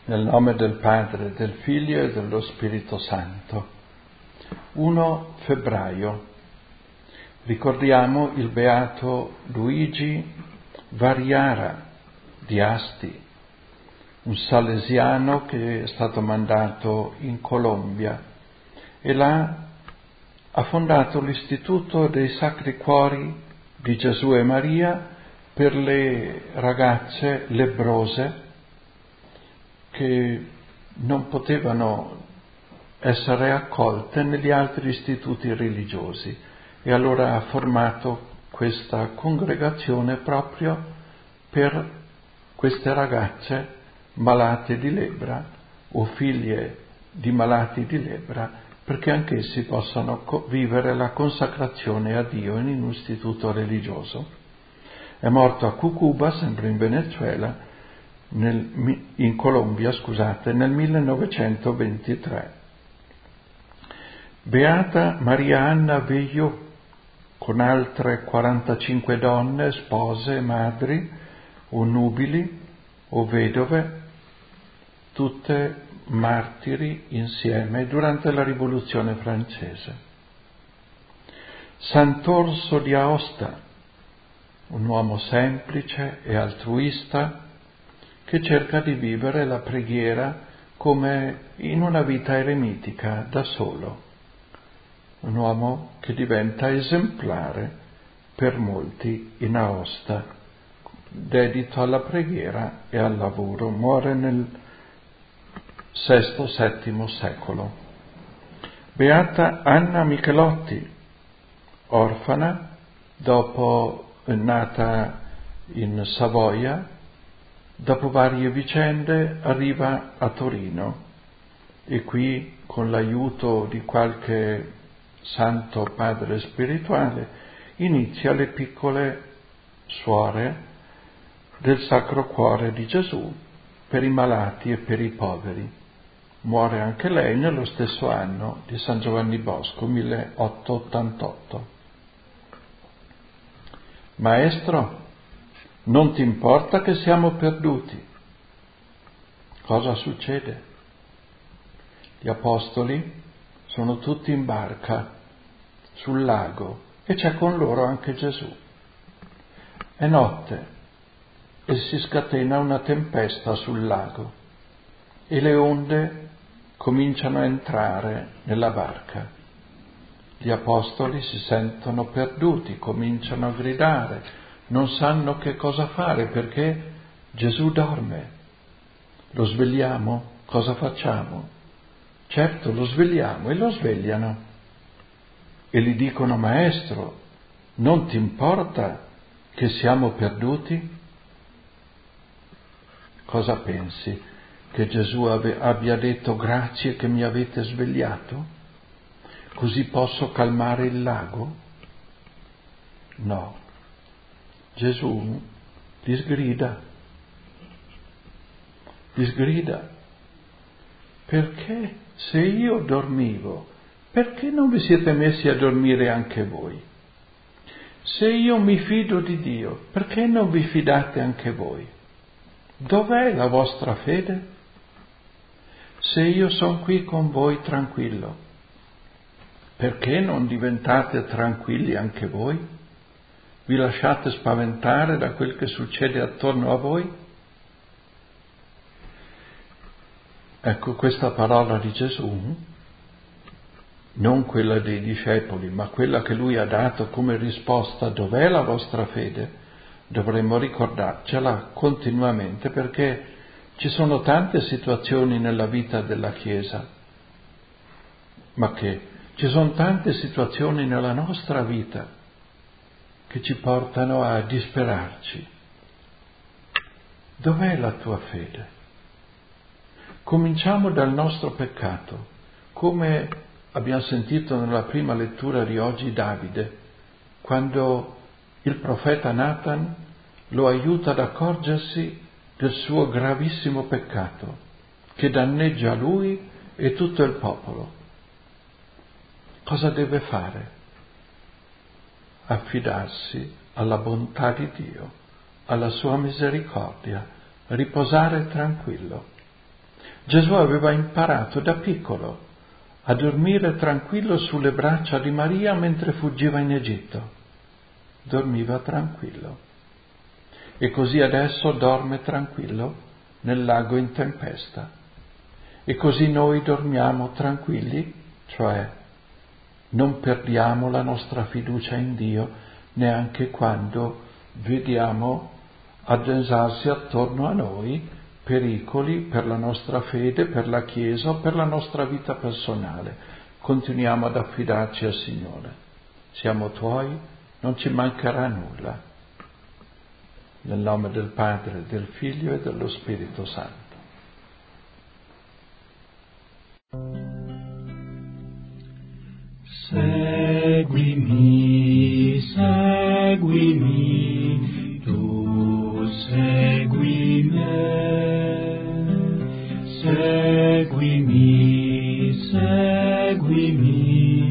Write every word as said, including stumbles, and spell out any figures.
Nel nome del Padre, del Figlio e dello Spirito Santo. primo febbraio. Ricordiamo il beato Luigi Variara di Asti, un salesiano che è stato mandato in Colombia e là ha fondato l'Istituto dei Sacri Cuori di Gesù e Maria per le ragazze lebrose che non potevano essere accolte negli altri istituti religiosi, e allora ha formato questa congregazione proprio per queste ragazze malate di lebbra o figlie di malati di lebbra, perché anch'essi possano vivere la consacrazione a Dio in un istituto religioso. È morto a Cucuba, sempre in Venezuela, Nel, in Colombia, scusate, nel millenovecentoventitré. Beata Maria Anna Veillaud, con altre quarantacinque donne, spose, madri, o nubili, o vedove, tutte martiri insieme durante la Rivoluzione francese. Sant'Orso di Aosta, un uomo semplice e altruista, che cerca di vivere la preghiera come in una vita eremitica da solo, un uomo che diventa esemplare per molti in Aosta, dedito alla preghiera e al lavoro. Muore nel sesto settimo secolo. Beata Anna Michelotti, orfana, dopo nata in Savoia, dopo varie vicende arriva a Torino e qui, con l'aiuto di qualche santo padre spirituale, inizia le piccole suore del Sacro Cuore di Gesù per i malati e per i poveri. Muore anche lei nello stesso anno di San Giovanni Bosco, milleottocentottantotto. Maestro, non ti importa che siamo perduti? Cosa succede? Gli apostoli sono tutti in barca sul lago e c'è con loro anche Gesù. È notte e si scatena una tempesta sul lago e le onde cominciano a entrare nella barca. Gli apostoli si sentono perduti, cominciano a gridare, non sanno che cosa fare perché Gesù dorme. Lo svegliamo? Cosa facciamo? Certo, lo svegliamo, e lo svegliano. E gli dicono: Maestro, non ti importa che siamo perduti? Cosa pensi? Che Gesù abbia detto: grazie che mi avete svegliato? Così posso calmare il lago? No. Gesù li sgrida, li sgrida, perché se io dormivo, perché non vi siete messi a dormire anche voi? Se io mi fido di Dio, perché non vi fidate anche voi? Dov'è la vostra fede? Se io sono qui con voi tranquillo, perché non diventate tranquilli anche voi? Vi lasciate spaventare da quel che succede attorno a voi? Ecco, questa parola di Gesù, non quella dei discepoli, ma quella che lui ha dato come risposta: dov'è la vostra fede? Dovremmo ricordarcela continuamente, perché ci sono tante situazioni nella vita della Chiesa, ma che ci sono tante situazioni nella nostra vita che ci portano a disperarci. Dov'è la tua fede? Cominciamo dal nostro peccato, come abbiamo sentito nella prima lettura di oggi Davide, quando il profeta Nathan lo aiuta ad accorgersi del suo gravissimo peccato, che danneggia lui e tutto il popolo. Cosa deve fare? Affidarsi alla bontà di Dio, alla sua misericordia, riposare tranquillo. Gesù aveva imparato da piccolo a dormire tranquillo sulle braccia di Maria mentre fuggiva in Egitto. Dormiva tranquillo. E così adesso dorme tranquillo nel lago in tempesta. E così noi dormiamo tranquilli, cioè non perdiamo la nostra fiducia in Dio neanche quando vediamo addensarsi attorno a noi pericoli per la nostra fede, per la Chiesa o per la nostra vita personale. Continuiamo ad affidarci al Signore. Siamo Tuoi, non ci mancherà nulla. Nel nome del Padre, del Figlio e dello Spirito Santo. Seguimi, seguimi, tu segui me. Seguimi, seguimi,